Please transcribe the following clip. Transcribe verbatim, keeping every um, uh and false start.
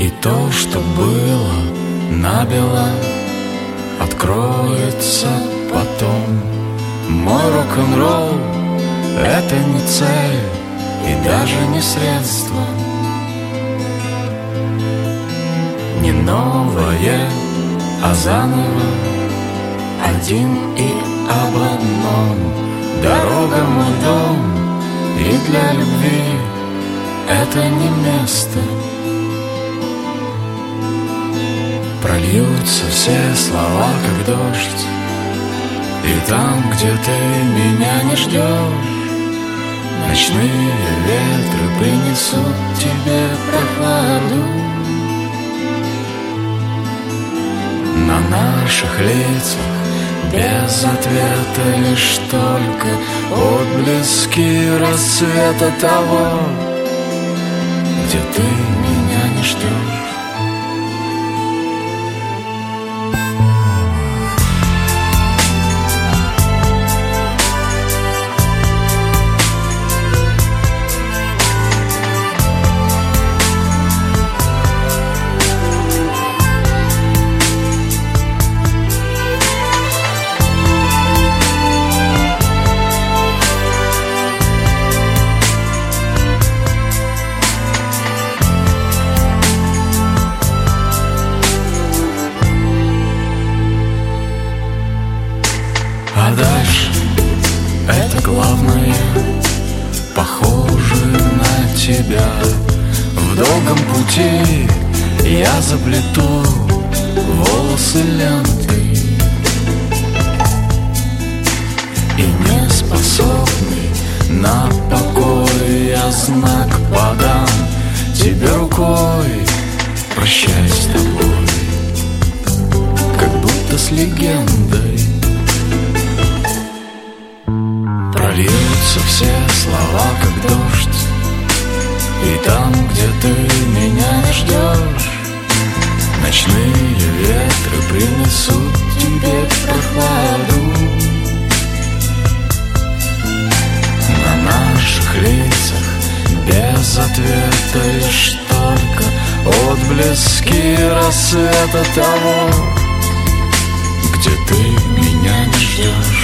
И то, что было набело, откроется потом. Мой рок-н-ролл — это не цель и даже не средство, не новое, а заново, один и об одном. Дорога — мой дом, и для любви это не место. Прольются все слова, как дождь, и там, где ты меня не ждешь, ночные ветры принесут тебе прохладу. На наших лицах без ответа лишь только отблески рассвета того, где ты меня не ждешь. А дальше это главное, похоже на тебя. В долгом пути я заплету волосы лентой, и не способный на покой я знак подам тебе рукой. Прощай с тобой, как будто с легендой. Прольются все слова, как дождь, и там, где ты меня не ждешь, ночные ветры принесут тебе прохладу. На наших лицах без ответа лишь только отблески рассвета того, где ты меня не ждешь.